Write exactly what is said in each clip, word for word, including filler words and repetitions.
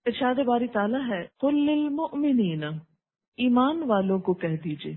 ارشاد باری تعالیٰ ہے قل للمؤمنین، ایمان والوں کو کہہ دیجئے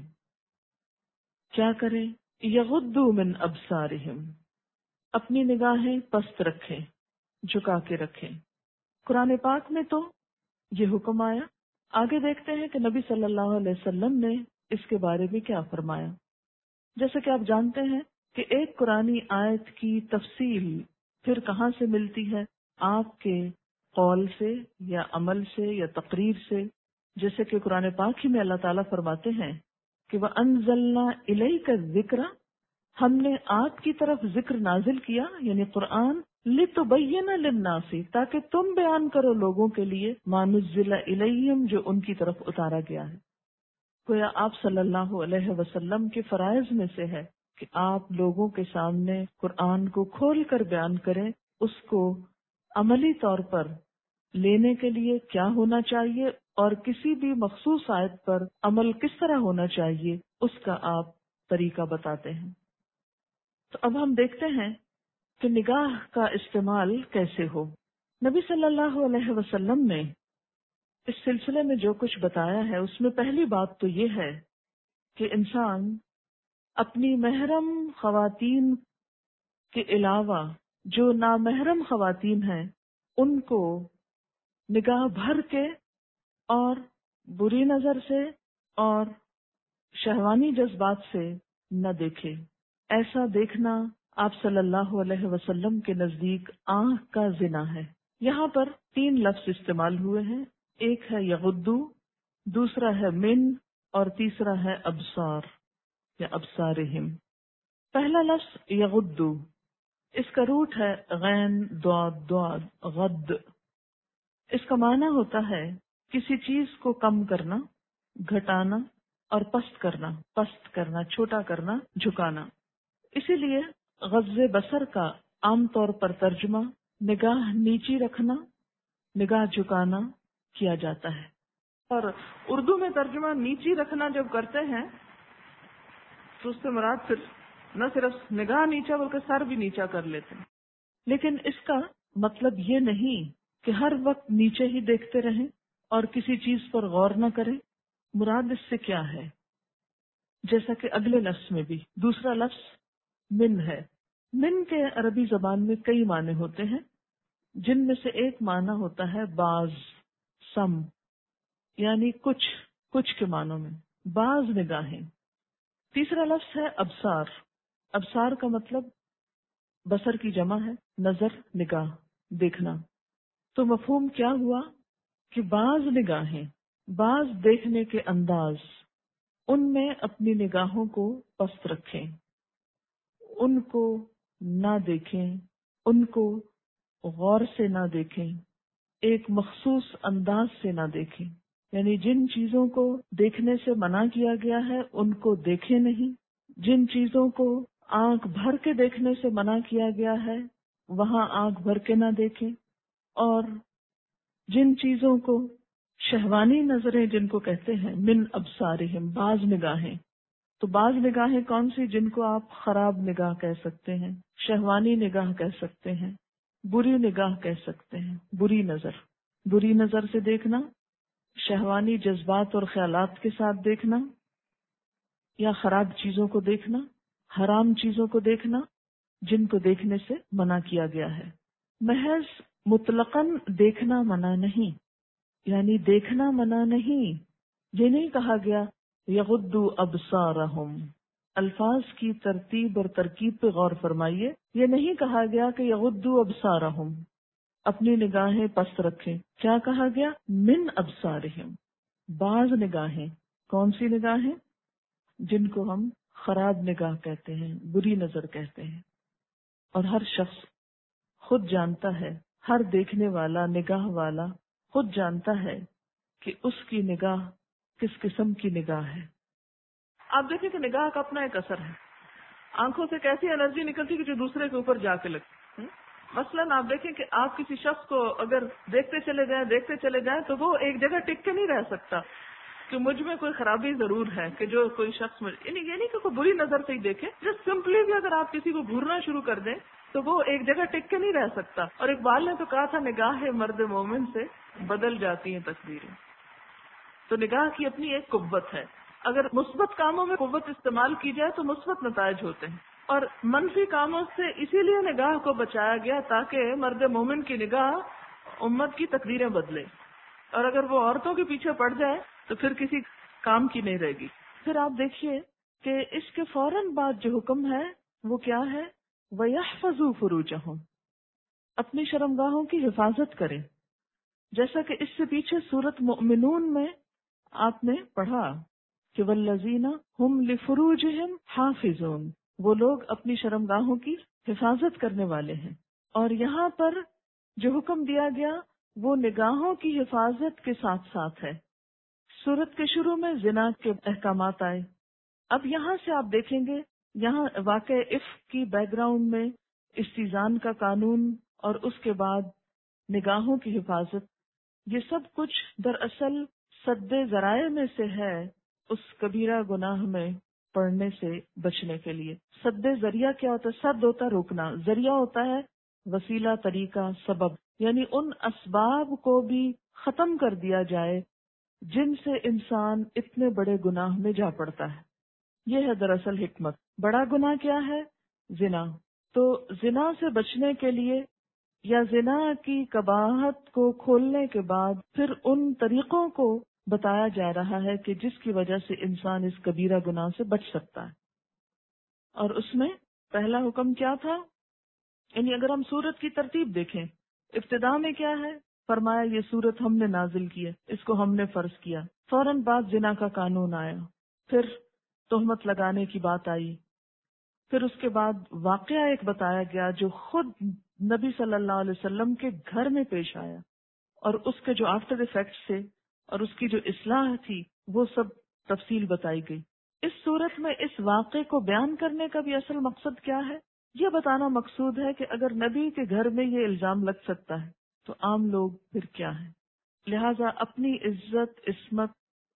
کیا کریں، یغضوا من ابصارہم، اپنی نگاہیں پست رکھیں، جھکا کے رکھیں۔ قرآن پاک میں تو یہ حکم آیا، آگے دیکھتے ہیں کہ نبی صلی اللہ علیہ وسلم نے اس کے بارے میں کیا فرمایا۔ جیسا کہ آپ جانتے ہیں کہ ایک قرآنی آیت کی تفصیل پھر کہاں سے ملتی ہے؟ آپ کے قول سے یا عمل سے یا تقریر سے، جیسے کہ قرآن پاک ہی میں اللہ تعالیٰ فرماتے ہیں کہ وَأَنزَلْنَا إِلَيْكَ الذِّكْرَ، ہم نے آپ کی طرف ذکر نازل کیا یعنی قرآن، لِتُبَيِّنَ لِلنَّاسِ، تاکہ تم بیان کرو لوگوں کے لیے مَا نُزِّلَ إِلَيْهِمْ، جو ان کی طرف اتارا گیا ہے۔ گویا آپ صلی اللہ علیہ وسلم کے فرائض میں سے ہے کہ آپ لوگوں کے سامنے قرآن کو کھول کر بیان کریں، اس کو عملی طور پر لینے کے لیے کیا ہونا چاہیے اور کسی بھی مخصوص آیت پر عمل کس طرح ہونا چاہیے اس کا آپ طریقہ بتاتے ہیں۔ تو اب ہم دیکھتے ہیں کہ نگاہ کا استعمال کیسے ہو۔ نبی صلی اللہ علیہ وسلم نے اس سلسلے میں جو کچھ بتایا ہے اس میں پہلی بات تو یہ ہے کہ انسان اپنی محرم خواتین کے علاوہ جو نامحرم خواتین ہیں ان کو نگاہ بھر کے اور بری نظر سے اور شہوانی جذبات سے نہ دیکھے۔ ایسا دیکھنا آپ صلی اللہ علیہ وسلم کے نزدیک آنکھ کا زنا ہے۔ یہاں پر تین لفظ استعمال ہوئے ہیں، ایک ہے یغدو، دوسرا ہے من اور تیسرا ہے ابصار یا ابصارہم۔ پہلا لفظ یغدو، اس کا روٹ ہے غین ضاد ضاد غد۔ اس کا معنی ہوتا ہے کسی چیز کو کم کرنا، گھٹانا اور پست کرنا، پست کرنا، چھوٹا کرنا، جھکانا۔ اسی لیے غض بصر کا عام طور پر ترجمہ نگاہ نیچی رکھنا، نگاہ جھکانا کیا جاتا ہے، اور اردو میں ترجمہ نیچی رکھنا جب کرتے ہیں تو اس سے مراد صرف نہ صرف نگاہ نیچا بلکہ سر بھی نیچا کر لیتے ہیں۔ لیکن اس کا مطلب یہ نہیں کہ ہر وقت نیچے ہی دیکھتے رہیں اور کسی چیز پر غور نہ کریں۔ مراد اس سے کیا ہے؟ جیسا کہ اگلے لفظ میں بھی دوسرا لفظ من ہے۔ من کے عربی زبان میں کئی معنی ہوتے ہیں، جن میں سے ایک معنی ہوتا ہے بعض، سم، یعنی کچھ، کچھ کے معنوں میں بعض نگاہیں۔ تیسرا لفظ ہے ابصار۔ ابصار کا مطلب بصر کی جمع ہے، نظر، نگاہ، دیکھنا۔ تو مفہوم کیا ہوا کہ بعض نگاہیں، بعض دیکھنے کے انداز، ان میں اپنی نگاہوں کو پست رکھیں، ان کو نہ دیکھیں، ان کو غور سے نہ دیکھیں، ایک مخصوص انداز سے نہ دیکھیں، یعنی جن چیزوں کو دیکھنے سے منع کیا گیا ہے ان کو دیکھیں نہیں، جن چیزوں کو آنکھ بھر کے دیکھنے سے منع کیا گیا ہے وہاں آنکھ بھر کے نہ دیکھیں، اور جن چیزوں کو شہوانی نظریں جن کو کہتے ہیں من ابصارہم، بعض نگاہیں، تو بعض نگاہیں کون سی؟ جن کو آپ خراب نگاہ کہہ سکتے ہیں، شہوانی نگاہ کہہ سکتے ہیں، بری نگاہ کہہ سکتے ہیں، بری نظر۔ بری نظر سے دیکھنا، شہوانی جذبات اور خیالات کے ساتھ دیکھنا، یا خراب چیزوں کو دیکھنا، حرام چیزوں کو دیکھنا جن کو دیکھنے سے منع کیا گیا ہے۔ محض مطلقاً دیکھنا منع نہیں، یعنی دیکھنا منع نہیں، یہ نہیں کہا گیا یغضوا ابصارہم۔ الفاظ کی ترتیب اور ترکیب پہ غور فرمائیے، یہ نہیں کہا گیا کہ یغضوا ابصارہم، اپنی نگاہیں پست رکھیں۔ کیا کہا گیا؟ من ابصارہم، بعض نگاہیں۔ کون سی نگاہیں؟ جن کو ہم خراب نگاہ کہتے ہیں، بری نظر کہتے ہیں۔ اور ہر شخص خود جانتا ہے، ہر دیکھنے والا، نگاہ والا خود جانتا ہے کہ اس کی نگاہ کس قسم کی نگاہ ہے۔ آپ دیکھیں کہ نگاہ کا اپنا ایک اثر ہے، آنکھوں سے کیسی انرجی نکلتی کہ جو دوسرے کے اوپر جا کے لگتی۔ مثلاً آپ دیکھیں کہ آپ کسی شخص کو اگر دیکھتے چلے جائیں دیکھتے چلے جائیں تو وہ ایک جگہ ٹک کے نہیں رہ سکتا کہ مجھ میں کوئی خرابی ضرور ہے، کہ جو کوئی شخص مجھ... یعنی یہ نہیں کہ کوئی بری نظر سے ہی دیکھے، جسٹ سمپلی بھی اگر آپ کسی کو گھورنا شروع کر دیں تو وہ ایک جگہ ٹک کے نہیں رہ سکتا۔ اور اقبال نے تو کہا تھا نگاہ مرد مومن سے بدل جاتی ہیں تقدیریں. تو نگاہ کی اپنی ایک قوت ہے. اگر مثبت کاموں میں قوت استعمال کی جائے تو مثبت نتائج ہوتے ہیں، اور منفی کاموں سے اسی لیے نگاہ کو بچایا گیا تاکہ مرد مومن کی نگاہ امت کی تقدیریں بدلے، اور اگر وہ عورتوں کے پیچھے پڑ جائے تو پھر کسی کام کی نہیں رہے گی. پھر آپ دیکھیے کہ اس کے فوراً بعد جو حکم ہے وہ کیا ہے؟ وَيَحْفَظُوا فُرُوجَهُمْ، اپنی شرمگاہوں کی حفاظت کریں. جیسا کہ اس سے پیچھے سورت مؤمنون میں آپ نے پڑھا کہ والذین ہم لفروجہم حافظون، وہ لوگ اپنی شرمگاہوں کی حفاظت کرنے والے ہیں. اور یہاں پر جو حکم دیا گیا وہ نگاہوں کی حفاظت کے ساتھ ساتھ ہے. سورت کے شروع میں زنا کے احکامات آئے. اب یہاں سے آپ دیکھیں گے یہاں واقع عفق کی بیک گراؤنڈ میں استیزان کا قانون اور اس کے بعد نگاہوں کی حفاظت، یہ سب کچھ دراصل سد ذرائع میں سے ہے اس کبیرہ گناہ میں پڑنے سے بچنے کے لیے. سد ذریعہ کیا ہوتا ہے؟ سد ہوتا ہے روکنا، ذریعہ ہوتا ہے وسیلہ، طریقہ، سبب، یعنی ان اسباب کو بھی ختم کر دیا جائے جن سے انسان اتنے بڑے گناہ میں جا پڑتا ہے. یہ ہے دراصل حکمت. بڑا گناہ کیا ہے؟ زنا. تو زنا سے بچنے کے لیے یا زنا کی قباحت کو کھولنے کے بعد پھر ان طریقوں کو بتایا جا رہا ہے کہ جس کی وجہ سے انسان اس کبیرہ گناہ سے بچ سکتا ہے. اور اس میں پہلا حکم کیا تھا؟ یعنی اگر ہم سورت کی ترتیب دیکھیں، ابتدا میں کیا ہے؟ فرمایا یہ سورت ہم نے نازل کی ہے، اس کو ہم نے فرض کیا. فوراً بعد زنا کا قانون آیا، پھر تہمت لگانے کی بات آئی، پھر اس کے بعد واقعہ ایک بتایا گیا جو خود نبی صلی اللہ علیہ وسلم کے گھر میں پیش آیا، اور اس کے جو آفٹر ایفیکٹس تھے اور اس کی جو اصلاح تھی وہ سب تفصیل بتائی گئی. اس صورت میں اس واقعے کو بیان کرنے کا بھی اصل مقصد کیا ہے؟ یہ بتانا مقصود ہے کہ اگر نبی کے گھر میں یہ الزام لگ سکتا ہے تو عام لوگ پھر کیا ہیں. لہذا اپنی عزت عصمت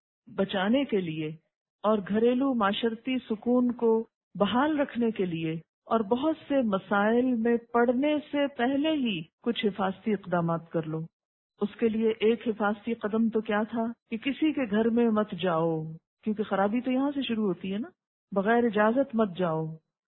بچانے کے لیے اور گھریلو معاشرتی سکون کو بحال رکھنے کے لیے اور بہت سے مسائل میں پڑنے سے پہلے ہی کچھ حفاظتی اقدامات کر لو. اس کے لیے ایک حفاظتی قدم تو کیا تھا کہ کسی کے گھر میں مت جاؤ، کیونکہ خرابی تو یہاں سے شروع ہوتی ہے نا. بغیر اجازت مت جاؤ،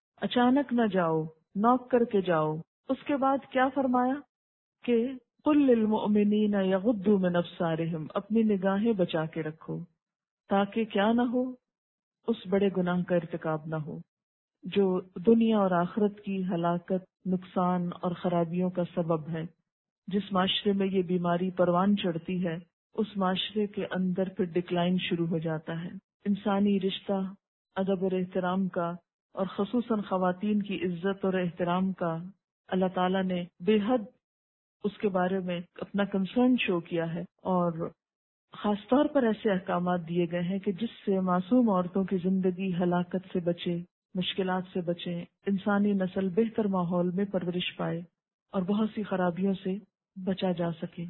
اچانک نہ جاؤ، نوک کر کے جاؤ. اس کے بعد کیا فرمایا کہ قل للمؤمنین یغضوا من ابصارہم، اپنی نگاہیں بچا کے رکھو تاکہ کیا نہ ہو، اس بڑے گناہ کا ارتکاب نہ ہو جو دنیا اور آخرت کی ہلاکت، نقصان اور خرابیوں کا سبب ہے. جس معاشرے میں یہ بیماری پروان چڑھتی ہے اس معاشرے کے اندر پھر ڈکلائن شروع ہو جاتا ہے. انسانی رشتہ، ادب اور احترام کا، اور خصوصاً خواتین کی عزت اور احترام کا اللہ تعالیٰ نے بے حد اس کے بارے میں اپنا کنسرن شو کیا ہے، اور خاص طور پر ایسے احکامات دیے گئے ہیں کہ جس سے معصوم عورتوں کی زندگی ہلاکت سے بچے، مشکلات سے بچے، انسانی نسل بہتر ماحول میں پرورش پائے اور بہت سی خرابیوں سے بچا جا سکے.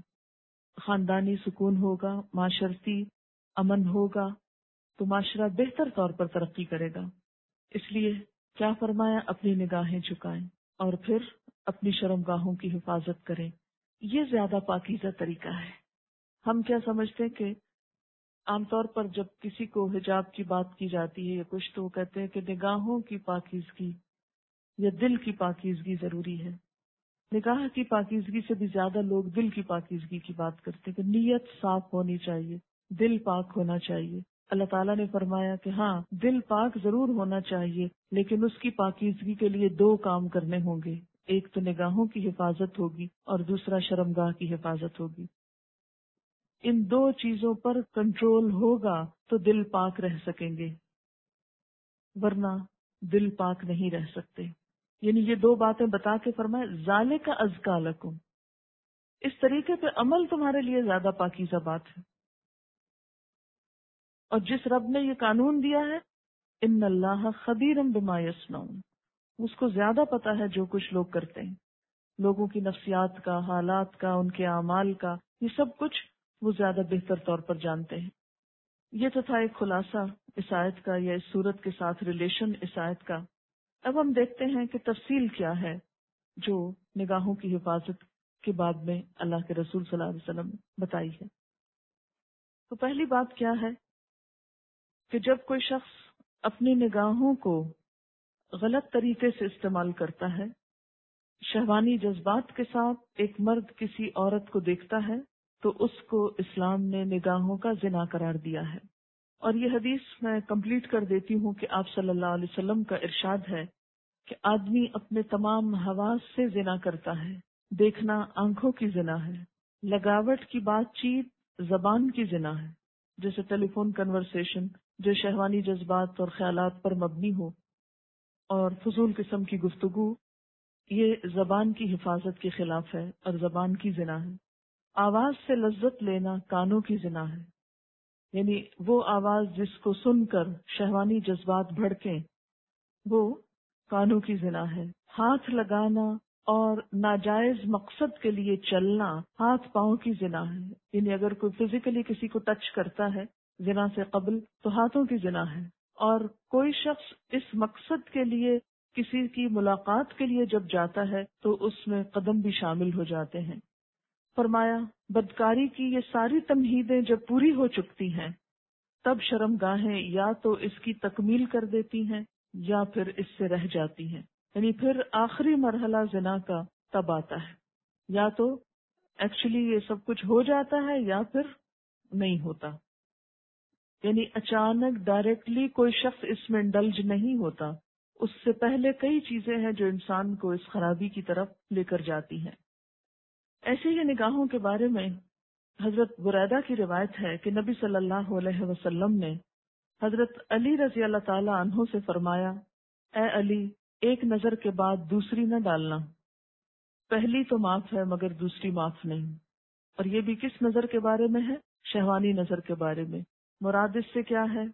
خاندانی سکون ہوگا، معاشرتی امن ہوگا تو معاشرہ بہتر طور پر ترقی کرے گا. اس لیے کیا فرمایا؟ اپنی نگاہیں جھکائیں اور پھر اپنی شرمگاہوں کی حفاظت کریں. یہ زیادہ پاکیزہ طریقہ ہے. ہم کیا سمجھتے ہیں کہ عام طور پر جب کسی کو حجاب کی بات کی جاتی ہے یا کچھ تو وہ کہتے ہیں کہ نگاہوں کی پاکیزگی یا دل کی پاکیزگی ضروری ہے. نگاہ کی پاکیزگی سے بھی زیادہ لوگ دل کی پاکیزگی کی بات کرتے ہیں کہ نیت صاف ہونی چاہیے، دل پاک ہونا چاہیے. اللہ تعالیٰ نے فرمایا کہ ہاں دل پاک ضرور ہونا چاہیے لیکن اس کی پاکیزگی کے لیے دو کام کرنے ہوں گے. ایک تو نگاہوں کی حفاظت ہوگی اور دوسرا شرمگاہ کی حفاظت ہوگی. ان دو چیزوں پر کنٹرول ہوگا تو دل پاک رہ سکیں گے، ورنہ دل پاک نہیں رہ سکتے. یعنی یہ دو باتیں بتا کے فرمائے ذالک ازکا لکم، اس طریقے پہ عمل تمہارے لیے زیادہ پاکیزہ بات ہے. اور جس رب نے یہ قانون دیا ہے ان اللہ خبیر بما یصنعون، اس کو زیادہ پتا ہے جو کچھ لوگ کرتے ہیں، لوگوں کی نفسیات کا، حالات کا، ان کے اعمال کا، یہ سب کچھ وہ زیادہ بہتر طور پر جانتے ہیں. یہ تو تھا ایک خلاصہ اس آیت کا یا اس صورت کے ساتھ ریلیشن اس آیت کا. اب ہم دیکھتے ہیں کہ تفصیل کیا ہے جو نگاہوں کی حفاظت کے باب میں اللہ کے رسول صلی اللہ علیہ وسلم نے بتائی ہے۔ تو پہلی بات کیا ہے کہ جب کوئی شخص اپنی نگاہوں کو غلط طریقے سے استعمال کرتا ہے، شہوانی جذبات کے ساتھ ایک مرد کسی عورت کو دیکھتا ہے، تو اس کو اسلام نے نگاہوں کا زنا قرار دیا ہے۔ اور یہ حدیث میں کمپلیٹ کر دیتی ہوں کہ آپ صلی اللہ علیہ وسلم کا ارشاد ہے کہ آدمی اپنے تمام حواس سے زنا کرتا ہے۔ دیکھنا آنکھوں کی زنا ہے، لگاوٹ کی بات چیت زبان کی زنا ہے، جیسے ٹیلی فون کنورسیشن جو شہوانی جذبات اور خیالات پر مبنی ہو، اور فضول قسم کی گفتگو، یہ زبان کی حفاظت کے خلاف ہے اور زبان کی زنا ہے۔ آواز سے لذت لینا کانوں کی زنا ہے، یعنی وہ آواز جس کو سن کر شہوانی جذبات بھڑکیں، وہ کانوں کی زنا ہے۔ ہاتھ لگانا اور ناجائز مقصد کے لیے چلنا ہاتھ پاؤں کی زنا ہے، یعنی اگر کوئی فزیکلی کسی کو ٹچ کرتا ہے زنا سے قبل تو ہاتھوں کی زنا ہے، اور کوئی شخص اس مقصد کے لیے کسی کی ملاقات کے لیے جب جاتا ہے تو اس میں قدم بھی شامل ہو جاتے ہیں۔ فرمایا بدکاری کی یہ ساری تمہیدیں جب پوری ہو چکتی ہیں تب شرم گاہیں یا تو اس کی تکمیل کر دیتی ہیں یا پھر اس سے رہ جاتی ہیں، یعنی پھر آخری مرحلہ زنا کا تب آتا ہے، یا تو ایکچولی یہ سب کچھ ہو جاتا ہے یا پھر نہیں ہوتا، یعنی اچانک ڈائریکٹلی کوئی شخص اس میں انڈلج نہیں ہوتا، اس سے پہلے کئی چیزیں ہیں جو انسان کو اس خرابی کی طرف لے کر جاتی ہیں۔ ایسے ہی نگاہوں کے بارے میں حضرت بریدہ کی روایت ہے کہ نبی صلی اللہ علیہ وسلم نے حضرت علی رضی اللہ تعالی عنہ سے فرمایا، اے علی، ایک نظر کے بعد دوسری نہ ڈالنا، پہلی تو معاف ہے مگر دوسری معاف نہیں۔ اور یہ بھی کس نظر کے بارے میں ہے؟ شہوانی نظر کے بارے میں۔ مراد اس سے کیا ہے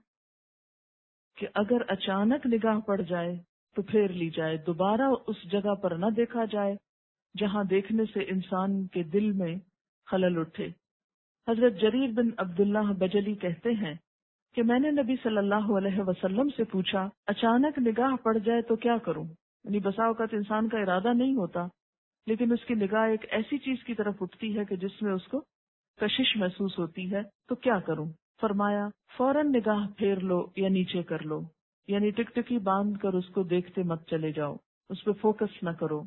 کہ اگر اچانک نگاہ پڑ جائے تو پھیر لی جائے، دوبارہ اس جگہ پر نہ دیکھا جائے جہاں دیکھنے سے انسان کے دل میں خلل اٹھے۔ حضرت جریر بن عبداللہ بجلی کہتے ہیں کہ میں نے نبی صلی اللہ علیہ وسلم سے پوچھا، اچانک نگاہ پڑ جائے تو کیا کروں؟ یعنی بسا اوقات انسان کا ارادہ نہیں ہوتا لیکن اس کی نگاہ ایک ایسی چیز کی طرف اٹھتی ہے کہ جس میں اس کو کشش محسوس ہوتی ہے، تو کیا کروں؟ فرمایا فوراً نگاہ پھیر لو یا نیچے کر لو، یعنی ٹکٹکی باندھ کر اس کو دیکھتے مت چلے جاؤ، اس پہ فوکس نہ کرو۔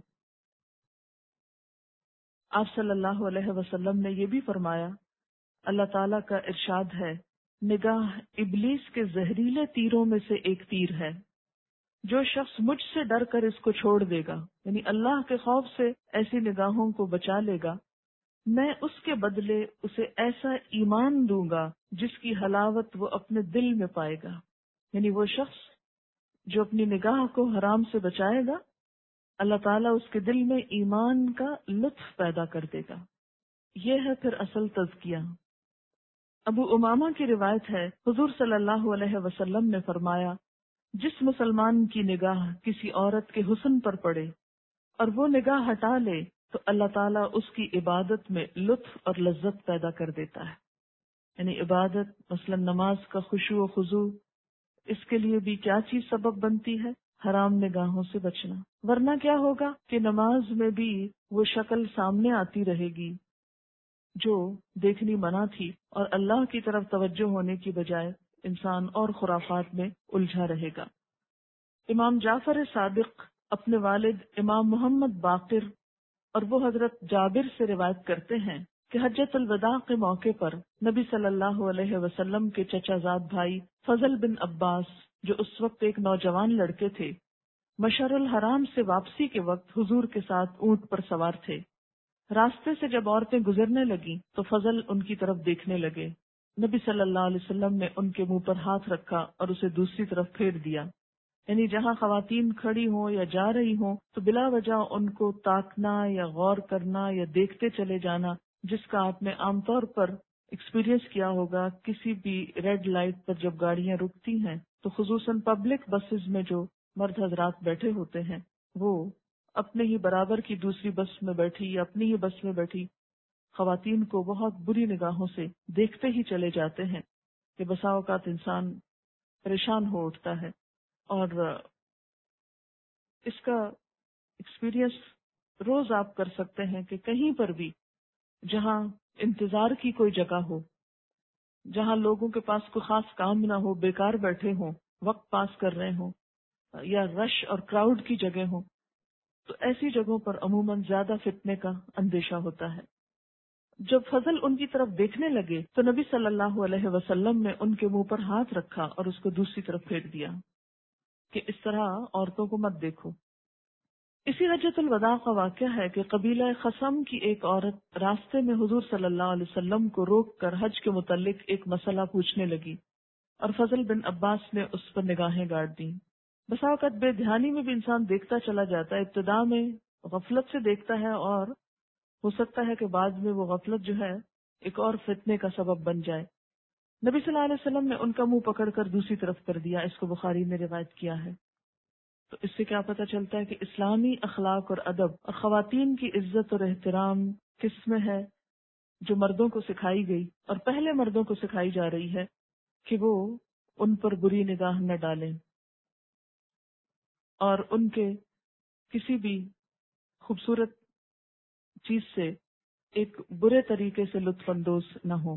آپ صلی اللہ علیہ وسلم نے یہ بھی فرمایا، اللہ تعالیٰ کا ارشاد ہے، نگاہ ابلیس کے زہریلے تیروں میں سے ایک تیر ہے، جو شخص مجھ سے ڈر کر اس کو چھوڑ دے گا، یعنی اللہ کے خوف سے ایسی نگاہوں کو بچا لے گا، میں اس کے بدلے اسے ایسا ایمان دوں گا جس کی حلاوت وہ اپنے دل میں پائے گا، یعنی وہ شخص جو اپنی نگاہ کو حرام سے بچائے گا، اللہ تعالیٰ اس کے دل میں ایمان کا لطف پیدا کر دے گا۔ یہ ہے پھر اصل تزکیہ۔ ابو امامہ کی روایت ہے، حضور صلی اللہ علیہ وسلم نے فرمایا، جس مسلمان کی نگاہ کسی عورت کے حسن پر پڑے اور وہ نگاہ ہٹا لے تو اللہ تعالیٰ اس کی عبادت میں لطف اور لذت پیدا کر دیتا ہے، یعنی عبادت مثلا نماز کا خشوع و خضوع، اس کے لیے بھی کیا چیز سبب بنتی ہے؟ حرام نگاہوں سے بچنا، ورنہ کیا ہوگا کہ نماز میں بھی وہ شکل سامنے آتی رہے گی جو دیکھنی منع تھی، اور اللہ کی طرف توجہ ہونے کی بجائے انسان اور خرافات میں الجھا رہے گا۔ امام جعفر صادق اپنے والد امام محمد باقر اور وہ حضرت جابر سے روایت کرتے ہیں کہ حجۃ الوداع کے موقع پر نبی صلی اللہ علیہ وسلم کے چچا زاد بھائی فضل بن عباس، جو اس وقت ایک نوجوان لڑکے تھے، مشعر الحرام سے واپسی کے وقت حضور کے ساتھ اونٹ پر سوار تھے۔ راستے سے جب عورتیں گزرنے لگیں تو فضل ان کی طرف دیکھنے لگے۔ نبی صلی اللہ علیہ وسلم نے ان کے منہ پر ہاتھ رکھا اور اسے دوسری طرف پھیر دیا، یعنی جہاں خواتین کھڑی ہوں یا جا رہی ہوں تو بلا وجہ ان کو تاکنا یا غور کرنا یا دیکھتے چلے جانا، جس کا آپ نے عام طور پر ایکسپیرینس کیا ہوگا کسی بھی ریڈ لائٹ پر جب گاڑیاں رکتی ہیں تو خصوصاً پبلک بسز میں جو مرد حضرات بیٹھے ہوتے ہیں وہ اپنے ہی برابر کی دوسری بس میں بیٹھی یا اپنی ہی بس میں بیٹھی خواتین کو بہت بری نگاہوں سے دیکھتے ہی چلے جاتے ہیں کہ بسا اوقات انسان پریشان ہو اٹھتا ہے۔ اور اس کا ایکسپیرینس روز آپ کر سکتے ہیں کہ کہیں پر بھی جہاں انتظار کی کوئی جگہ ہو، جہاں لوگوں کے پاس کوئی خاص کام نہ ہو، بیکار بیٹھے ہوں، وقت پاس کر رہے ہوں، یا رش اور کراؤڈ کی جگہ ہوں، تو ایسی جگہوں پر عموماً زیادہ فتنے کا اندیشہ ہوتا ہے۔ جب فضل ان کی طرف دیکھنے لگے تو نبی صلی اللہ علیہ وسلم نے ان کے منہ پر ہاتھ رکھا اور اس کو دوسری طرف پھیر دیا کہ اس طرح عورتوں کو مت دیکھو۔ اسی حجۃ الوداع کا واقعہ ہے کہ قبیلہ خصم کی ایک عورت راستے میں حضور صلی اللہ علیہ وسلم کو روک کر حج کے متعلق ایک مسئلہ پوچھنے لگی اور فضل بن عباس نے اس پر نگاہیں گاڑ دیں۔ بسا اوقات بے دھیانی میں بھی انسان دیکھتا چلا جاتا ہے، ابتدا میں غفلت سے دیکھتا ہے اور ہو سکتا ہے کہ بعد میں وہ غفلت جو ہے ایک اور فتنے کا سبب بن جائے۔ نبی صلی اللہ علیہ وسلم نے ان کا منہ پکڑ کر دوسری طرف کر دیا، اس کو بخاری نے روایت کیا ہے۔ تو اس سے کیا پتہ چلتا ہے کہ اسلامی اخلاق اور ادب اور خواتین کی عزت اور احترام کس میں ہے، جو مردوں کو سکھائی گئی اور پہلے مردوں کو سکھائی جا رہی ہے کہ وہ ان پر بری نگاہ نہ ڈالیں اور ان کے کسی بھی خوبصورت چیز سے ایک برے طریقے سے لطف اندوز نہ ہو۔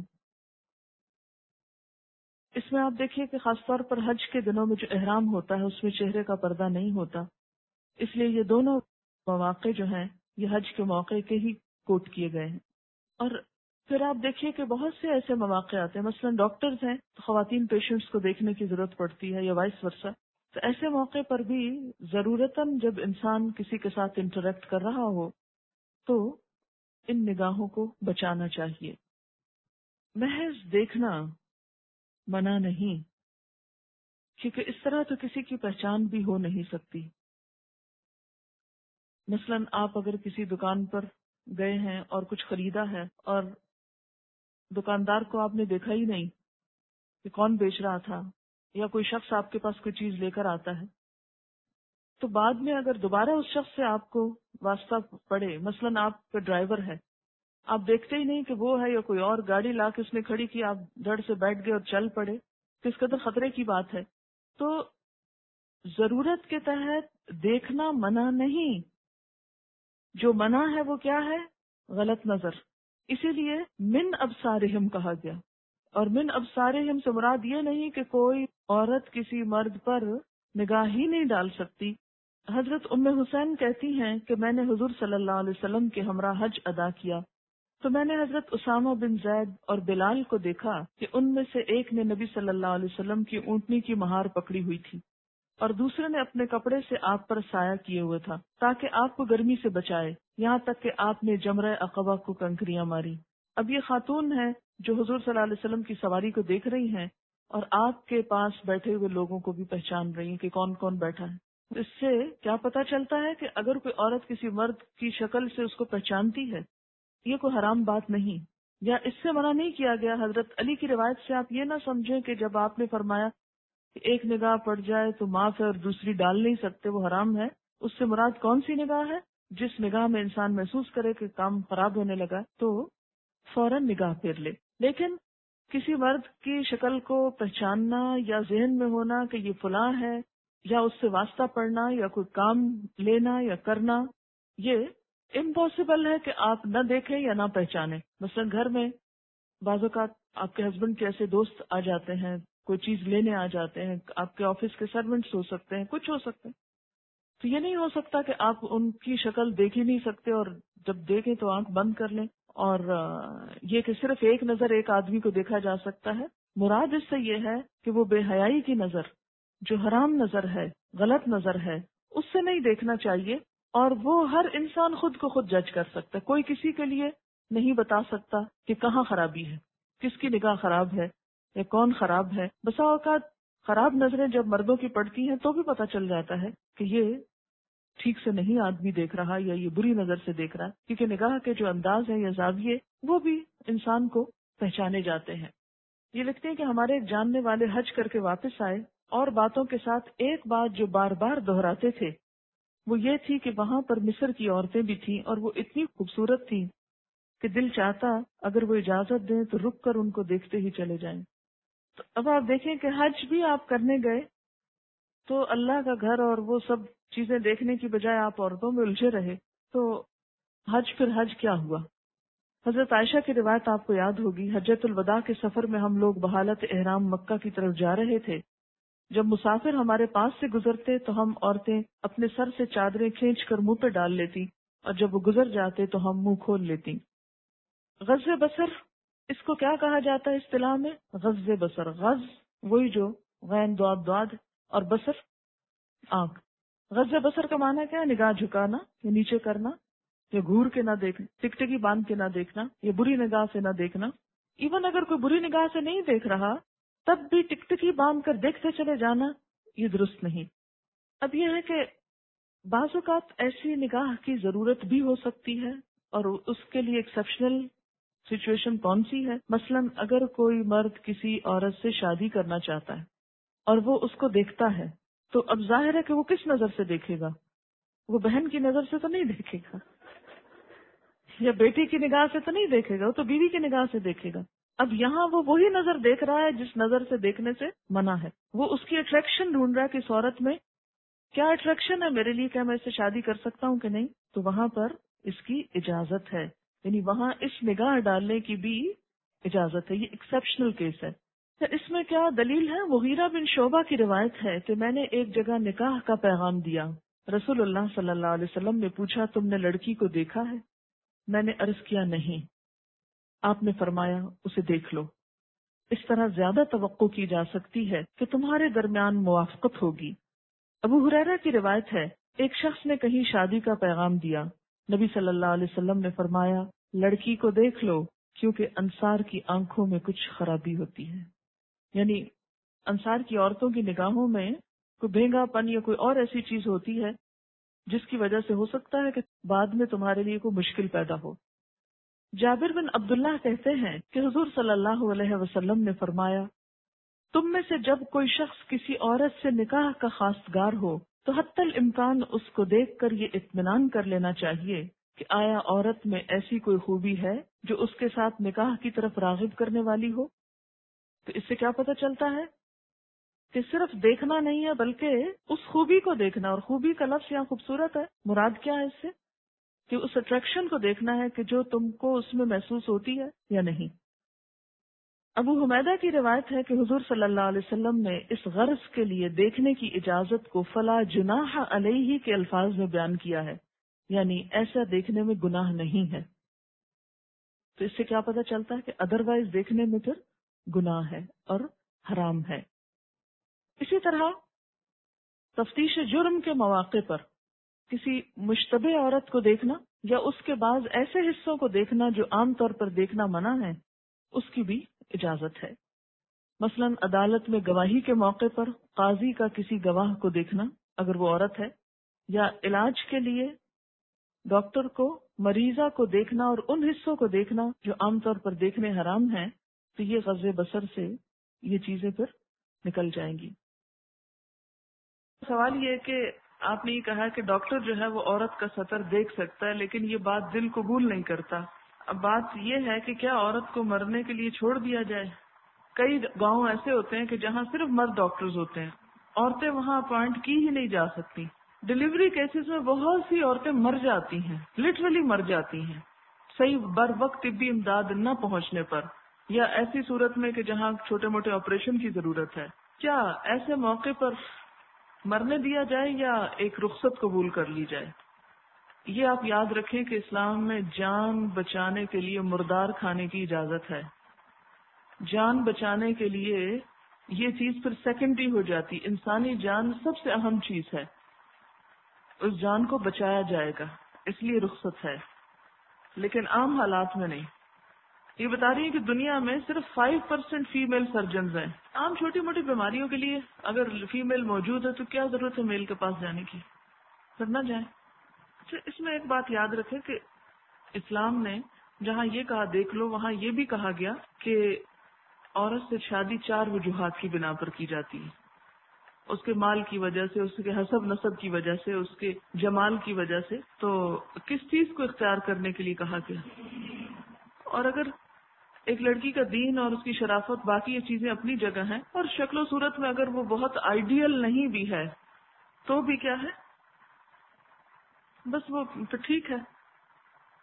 اس میں آپ دیکھیے کہ خاص طور پر حج کے دنوں میں جو احرام ہوتا ہے اس میں چہرے کا پردہ نہیں ہوتا، اس لیے یہ دونوں مواقع جو ہیں یہ حج کے موقع کے ہی کوٹ کیے گئے ہیں۔ اور پھر آپ دیکھیے کہ بہت سے ایسے مواقع آتے ہیں، مثلا ڈاکٹرز ہیں تو خواتین پیشنٹس کو دیکھنے کی ضرورت پڑتی ہے یا وائس ورثہ، تو ایسے موقع پر بھی ضرورتاً جب انسان کسی کے ساتھ انٹریکٹ کر رہا ہو تو ان نگاہوں کو بچانا چاہیے۔ محض دیکھنا منع نہیں، کیونکہ اس طرح تو کسی کی پہچان بھی ہو نہیں سکتی۔ مثلا آپ اگر کسی دکان پر گئے ہیں اور کچھ خریدا ہے اور دکاندار کو آپ نے دیکھا ہی نہیں کہ کون بیچ رہا تھا، یا کوئی شخص آپ کے پاس کوئی چیز لے کر آتا ہے، تو بعد میں اگر دوبارہ اس شخص سے آپ کو واسطہ پڑے، مثلا آپ کا ڈرائیور ہے، آپ دیکھتے ہی نہیں کہ وہ ہے یا کوئی اور، گاڑی لا کے اس نے کھڑی کی، آپ دڑ سے بیٹھ گئے اور چل پڑے، کس قدر خطرے کی بات ہے۔ تو ضرورت کے تحت دیکھنا منع نہیں، جو منع ہے وہ کیا ہے؟ غلط نظر۔ اسی لیے من ابصارہم کہا گیا، اور من ابصارہم سے مراد یہ نہیں کہ کوئی عورت کسی مرد پر نگاہ ہی نہیں ڈال سکتی۔ حضرت ام حسین کہتی ہیں کہ میں نے حضور صلی اللہ علیہ وسلم کے ہمراہ حج ادا کیا تو میں نے حضرت اسامہ بن زید اور بلال کو دیکھا کہ ان میں سے ایک نے نبی صلی اللہ علیہ وسلم کی اونٹنی کی مہار پکڑی ہوئی تھی اور دوسرے نے اپنے کپڑے سے آپ پر سایہ کیے ہوئے تھا تاکہ آپ کو گرمی سے بچائے، یہاں تک کہ آپ نے جمرہ عقبہ کو کنکریاں ماری۔ اب یہ خاتون ہے جو حضور صلی اللہ علیہ وسلم کی سواری کو دیکھ رہی ہیں اور آپ کے پاس بیٹھے ہوئے لوگوں کو بھی پہچان رہی ہیں کہ کون کون بیٹھا ہے۔ اس سے کیا پتا چلتا ہے کہ اگر کوئی عورت کسی مرد کی شکل سے اس کو پہچانتی ہے، یہ کوئی حرام بات نہیں، یا اس سے منع نہیں کیا گیا۔ حضرت علی کی روایت سے آپ یہ نہ سمجھیں کہ جب آپ نے فرمایا کہ ایک نگاہ پڑ جائے تو معاف ہے اور دوسری ڈال نہیں سکتے، وہ حرام ہے، اس سے مراد کون سی نگاہ ہے؟ جس نگاہ میں انسان محسوس کرے کہ کام خراب ہونے لگا تو فوراً نگاہ پھیر لے۔ لیکن کسی مرد کی شکل کو پہچاننا یا ذہن میں ہونا کہ یہ فلاں ہے، یا اس سے واسطہ پڑنا یا کوئی کام لینا یا کرنا، یہ امپاسبل ہے کہ آپ نہ دیکھیں یا نہ پہچانیں۔ مثلا گھر میں بعض اوقات آپ کے ہسبینڈ کے ایسے دوست آ جاتے ہیں، کوئی چیز لینے آ جاتے ہیں، آپ کے آفس کے سرونٹس ہو سکتے ہیں، کچھ ہو سکتے ہیں، تو یہ نہیں ہو سکتا کہ آپ ان کی شکل دیکھ ہی نہیں سکتے اور جب دیکھیں تو آنکھ بند کر لیں، اور یہ کہ صرف ایک نظر ایک آدمی کو دیکھا جا سکتا ہے۔ مراد اس سے یہ ہے کہ وہ بے حیائی کی نظر، جو حرام نظر ہے، غلط نظر ہے، اس سے نہیں دیکھنا چاہیے، اور وہ ہر انسان خود کو خود جج کر سکتا ہے۔ کوئی کسی کے لیے نہیں بتا سکتا کہ کہاں خرابی ہے، کس کی نگاہ خراب ہے یا کون خراب ہے۔ بسا اوقات خراب نظریں جب مردوں کی پڑتی ہیں تو بھی پتہ چل جاتا ہے کہ یہ ٹھیک سے نہیں آدمی دیکھ رہا یا یہ بری نظر سے دیکھ رہا ہے، کیونکہ نگاہ کے جو انداز ہیں یا زاویے وہ بھی انسان کو پہچانے جاتے ہیں۔ یہ لکھتے ہیں کہ ہمارے ایک جاننے والے حج کر کے واپس آئے اور باتوں کے ساتھ ایک بات جو بار بار دہراتے تھے وہ یہ تھی کہ وہاں پر مصر کی عورتیں بھی تھیں اور وہ اتنی خوبصورت تھیں کہ دل چاہتا اگر وہ اجازت دیں تو رک کر ان کو دیکھتے ہی چلے جائیں۔ تو اب آپ دیکھیں کہ حج بھی آپ کرنے گئے تو اللہ کا گھر اور وہ سب چیزیں دیکھنے کی بجائے آپ عورتوں میں الجھے رہے، تو حج پھر حج کیا ہوا؟ حضرت عائشہ کی روایت آپ کو یاد ہوگی، حجۃ الوداع کے سفر میں ہم لوگ بحالت احرام مکہ کی طرف جا رہے تھے. جب مسافر ہمارے پاس سے گزرتے تو ہم عورتیں اپنے سر سے چادریں کھینچ کر منہ پہ ڈال لیتی اور جب وہ گزر جاتے تو ہم منہ کھول لیتی. غض بصر اس کو کیا کہا جاتا ہے اصطلاح میں؟ غض بصر. غض وہی جو غین دعاد دعاد اور بصر آنکھ. غض بصر کا معنی کیا ہے؟ نگاہ جھکانا یا نیچے کرنا یا گھور کے نہ دیکھنا، ٹکٹکی باندھ کے نہ دیکھنا یا بری نگاہ سے نہ دیکھنا. ایون اگر کوئی بری نگاہ سے نہیں دیکھ رہا تب بھی ٹکٹکی باندھ کر دیکھتے چلے جانا یہ درست نہیں. اب یہ ہے کہ بعض اوقات ایسی نگاہ کی ضرورت بھی ہو سکتی ہے اور اس کے لیے ایکسیپشنل سچویشن کون سی ہے؟ مثلا اگر کوئی مرد کسی عورت سے شادی کرنا چاہتا ہے اور وہ اس کو دیکھتا ہے تو اب ظاہر ہے کہ وہ کس نظر سے دیکھے گا؟ وہ بہن کی نظر سے تو نہیں دیکھے گا یا بیٹی کی نگاہ سے تو نہیں دیکھے گا، وہ تو بیوی کی نگاہ سے دیکھے گا. اب یہاں وہ وہی نظر دیکھ رہا ہے جس نظر سے دیکھنے سے منع ہے. وہ اس کی اٹریکشن ڈھونڈ رہا ہے کہ اس عورت میں کیا اٹریکشن ہے میرے لیے، کیا میں اس سے شادی کر سکتا ہوں کہ نہیں. تو وہاں پر اس کی اجازت ہے، یعنی وہاں اس نگاہ ڈالنے کی بھی اجازت ہے. یہ ایکسیپشنل کیس ہے. تو اس میں کیا دلیل ہے؟ مغیرہ بن شعبہ کی روایت ہے کہ میں نے ایک جگہ نکاح کا پیغام دیا. رسول اللہ صلی اللہ علیہ وسلم نے پوچھا تم نے لڑکی کو دیکھا ہے؟ میں نے عرض کیا نہیں. آپ نے فرمایا اسے دیکھ لو، اس طرح زیادہ توقع کی جا سکتی ہے کہ تمہارے درمیان موافقت ہوگی. ابو ہریرہ کی روایت ہے ایک شخص نے کہیں شادی کا پیغام دیا. نبی صلی اللہ علیہ وسلم نے فرمایا لڑکی کو دیکھ لو کیونکہ انصار کی آنکھوں میں کچھ خرابی ہوتی ہے. یعنی انصار کی عورتوں کی نگاہوں میں کوئی بھینگا پن یا کوئی اور ایسی چیز ہوتی ہے جس کی وجہ سے ہو سکتا ہے کہ بعد میں تمہارے لیے کوئی مشکل پیدا ہو. جابر بن عبداللہ کہتے ہیں کہ حضور صلی اللہ علیہ وسلم نے فرمایا تم میں سے جب کوئی شخص کسی عورت سے نکاح کا خواستگار ہو تو حتی الامکان اس کو دیکھ کر یہ اطمینان کر لینا چاہیے کہ آیا عورت میں ایسی کوئی خوبی ہے جو اس کے ساتھ نکاح کی طرف راغب کرنے والی ہو. تو اس سے کیا پتہ چلتا ہے کہ صرف دیکھنا نہیں ہے بلکہ اس خوبی کو دیکھنا. اور خوبی کا لفظ یہاں خوبصورت ہے. مراد کیا ہے اس سے؟ کہ اس اٹریکشن کو دیکھنا ہے کہ جو تم کو اس میں محسوس ہوتی ہے یا نہیں. ابو حمیدہ کی روایت ہے کہ حضور صلی اللہ علیہ وسلم نے اس غرض کے لیے دیکھنے کی اجازت کو فلا جناح علیہ کے الفاظ میں بیان کیا ہے، یعنی ایسا دیکھنے میں گناہ نہیں ہے. تو اس سے کیا پتہ چلتا ہے کہ ادروائز دیکھنے میں پھر گناہ ہے اور حرام ہے. اسی طرح تفتیش جرم کے مواقع پر کسی مشتبہ عورت کو دیکھنا یا اس کے بعض ایسے حصوں کو دیکھنا جو عام طور پر دیکھنا منع ہے، اس کی بھی اجازت ہے. مثلا عدالت میں گواہی کے موقع پر قاضی کا کسی گواہ کو دیکھنا اگر وہ عورت ہے، یا علاج کے لیے ڈاکٹر کو مریضہ کو دیکھنا اور ان حصوں کو دیکھنا جو عام طور پر دیکھنے حرام ہیں، تو یہ غض بصر سے یہ چیزیں پھر نکل جائیں گی. سوال یہ ہے کہ آپ نے یہ کہا کہ ڈاکٹر جو ہے وہ عورت کا سطر دیکھ سکتا ہے لیکن یہ بات دل قبول نہیں کرتا. اب بات یہ ہے کہ کیا عورت کو مرنے کے لیے چھوڑ دیا جائے؟ کئی گاؤں ایسے ہوتے ہیں کہ جہاں صرف مرد ڈاکٹرز ہوتے ہیں، عورتیں وہاں اپوائنٹ کی ہی نہیں جا سکتی. ڈلیوری کیسز میں بہت سی عورتیں مر جاتی ہیں، لٹرلی مر جاتی ہیں صحیح بر وقت طبی امداد نہ پہنچنے پر، یا ایسی صورت میں کہ جہاں چھوٹے موٹے آپریشن کی ضرورت ہے. کیا ایسے موقع پر مرنے دیا جائے یا ایک رخصت قبول کر لی جائے؟ یہ آپ یاد رکھیں کہ اسلام میں جان بچانے کے لیے مردار کھانے کی اجازت ہے. جان بچانے کے لیے یہ چیز پھر سیکنڈری ہو جاتی. انسانی جان سب سے اہم چیز ہے، اس جان کو بچایا جائے گا، اس لیے رخصت ہے، لیکن عام حالات میں نہیں. یہ بتا رہی ہے کہ دنیا میں صرف فائیو پرسینٹ فیمیل سرجنز ہیں. عام چھوٹی موٹی بیماریوں کے لیے اگر فیمیل موجود ہے تو کیا ضرورت ہے میل کے پاس جانے کی؟ پھر نہ جائیں. اس میں ایک بات یاد رکھیں کہ اسلام نے جہاں یہ کہا دیکھ لو، وہاں یہ بھی کہا گیا کہ عورت سے شادی چار وجوہات کی بنا پر کی جاتی ہے. اس کے مال کی وجہ سے، اس کے حسب نسب کی وجہ سے، اس کے جمال کی وجہ سے. تو کس چیز کو اختیار کرنے کے لیے کہا گیا؟ اور اگر ایک لڑکی کا دین اور اس کی شرافت، باقی یہ چیزیں اپنی جگہ ہیں، اور شکل و صورت میں اگر وہ بہت آئیڈیل نہیں بھی ہے تو بھی کیا ہے، بس وہ تو ٹھیک ہے.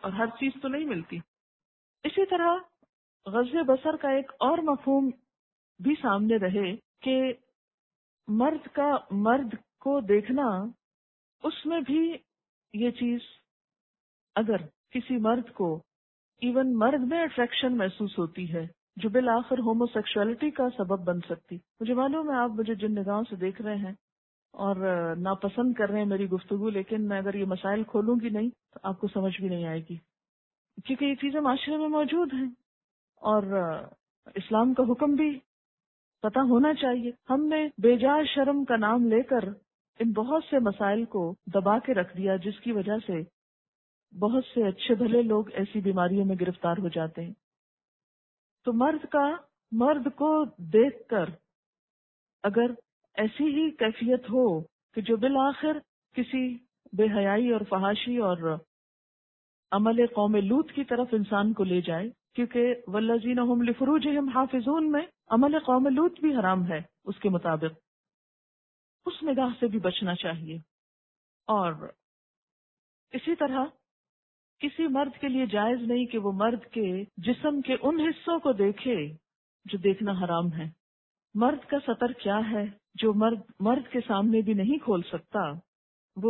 اور ہر چیز تو نہیں ملتی. اسی طرح غض بصر کا ایک اور مفہوم بھی سامنے رہے کہ مرد کا مرد کو دیکھنا، اس میں بھی یہ چیز اگر کسی مرد کو ایون مرد میں اٹریکشن محسوس ہوتی ہے جو بالآخر ہومو سیکشوالٹی کا سبب بن سکتی. مجھے معلوم ہے آپ مجھے جن نگاہوں سے دیکھ رہے ہیں اور ناپسند کر رہے ہیں میری گفتگو، لیکن میں اگر یہ مسائل کھولوں گی نہیں تو آپ کو سمجھ بھی نہیں آئے گی، کیونکہ یہ چیزیں معاشرے میں موجود ہیں اور اسلام کا حکم بھی پتہ ہونا چاہیے. ہم نے بے جا شرم کا نام لے کر ان بہت سے مسائل کو دبا کے رکھ دیا، جس کی وجہ سے بہت سے اچھے بھلے لوگ ایسی بیماریوں میں گرفتار ہو جاتے ہیں. تو مرد کا مرد کو دیکھ کر اگر ایسی ہی کیفیت ہو کہ جو بالآخر کسی بے حیائی اور فحاشی اور عمل قوم لوط کی طرف انسان کو لے جائے، کیونکہ والذین هم لفروجہم حافظون میں عمل قوم لوط بھی حرام ہے اس کے مطابق، اس نگاہ سے بھی بچنا چاہیے. اور اسی طرح کسی مرد کے لیے جائز نہیں کہ وہ مرد کے جسم کے ان حصوں کو دیکھے جو دیکھنا حرام ہے. مرد کا سطر کیا ہے جو مرد مرد کے سامنے بھی نہیں کھول سکتا؟ وہ